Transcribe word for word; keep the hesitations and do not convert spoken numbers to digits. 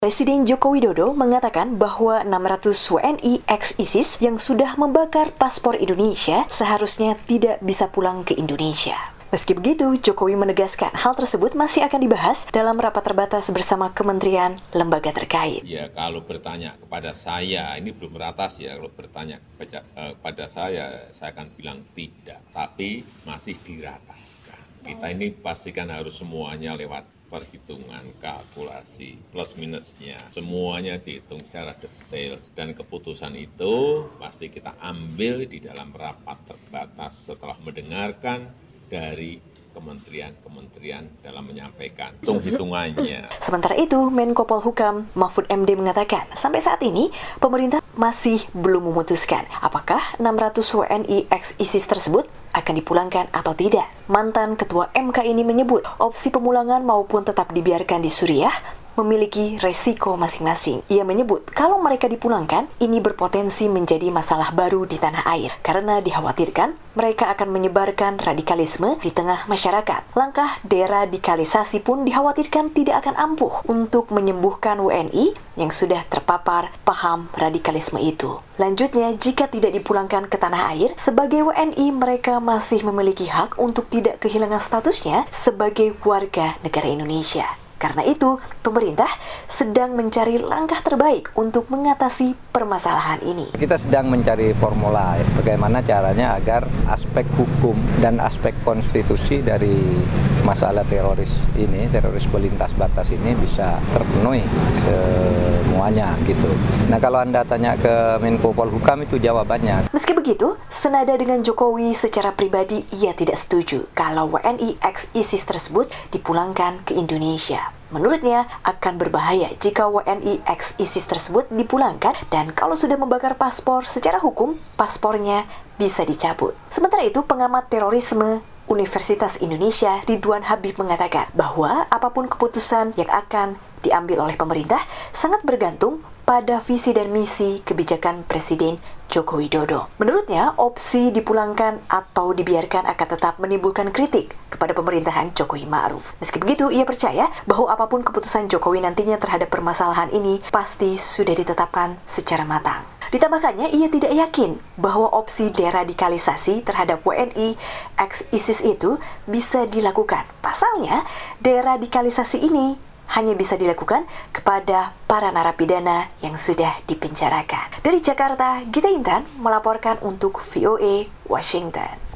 Presiden Joko Widodo mengatakan bahwa enam ratus W N I ex-ISIS yang sudah membakar paspor Indonesia seharusnya tidak bisa pulang ke Indonesia. Meski begitu, Jokowi menegaskan hal tersebut masih akan dibahas dalam rapat terbatas bersama kementerian lembaga terkait. Ya, kalau bertanya kepada saya, ini belum ratas ya, kalau bertanya kepada, uh, kepada saya, saya akan bilang tidak. Tapi masih dirataskan. Kita ini pastikan harus semuanya lewat perhitungan, kalkulasi, plus minusnya. Semuanya dihitung secara detail. Dan keputusan itu pasti kita ambil di dalam rapat terbatas setelah mendengarkan dari kementerian-kementerian dalam menyampaikan hitung-hitungannya. Sementara itu, Menko Polhukam Mahfud M D mengatakan, sampai saat ini pemerintah masih belum memutuskan apakah enam ratus W N I ex-ISIS tersebut akan dipulangkan atau tidak. Mantan Ketua M K ini menyebut opsi pemulangan maupun tetap dibiarkan di Suriah memiliki resiko masing-masing. Ia menyebut kalau mereka dipulangkan, ini berpotensi menjadi masalah baru di tanah air karena dikhawatirkan mereka akan menyebarkan radikalisme di tengah masyarakat. Langkah deradikalisasi pun dikhawatirkan tidak akan ampuh untuk menyembuhkan W N I yang sudah terpapar paham radikalisme itu. Lanjutnya, jika tidak dipulangkan ke tanah air, sebagai W N I mereka masih memiliki hak untuk tidak kehilangan statusnya sebagai warga negara Indonesia. Karena itu, pemerintah sedang mencari langkah terbaik untuk mengatasi permasalahan ini. Kita sedang mencari formula ya, bagaimana caranya agar aspek hukum dan aspek konstitusi dari masalah teroris ini, teroris lintas batas ini bisa terpenuhi semuanya gitu. Nah, kalau Anda tanya ke Menko Polhukam itu jawabannya. Meski begitu, senada dengan Jokowi secara pribadi ia tidak setuju kalau W N I ex-ISIS tersebut dipulangkan ke Indonesia. Menurutnya, akan berbahaya jika W N I ex-ISIS tersebut dipulangkan dan kalau sudah membakar paspor, secara hukum paspornya bisa dicabut. Sementara itu, pengamat terorisme Universitas Indonesia Ridwan Habib mengatakan bahwa apapun keputusan yang akan diambil oleh pemerintah sangat bergantung pada visi dan misi kebijakan Presiden Joko Widodo. Menurutnya, opsi dipulangkan atau dibiarkan akan tetap menimbulkan kritik kepada pemerintahan Jokowi Ma'ruf. Meski begitu, ia percaya bahwa apapun keputusan Jokowi nantinya terhadap permasalahan ini pasti sudah ditetapkan secara matang. Ditambahkannya, ia tidak yakin bahwa opsi deradikalisasi terhadap W N I ex-ISIS itu bisa dilakukan. Pasalnya, deradikalisasi ini hanya bisa dilakukan kepada para narapidana yang sudah dipenjarakan. Dari Jakarta, Gita Intan melaporkan untuk V O A Washington.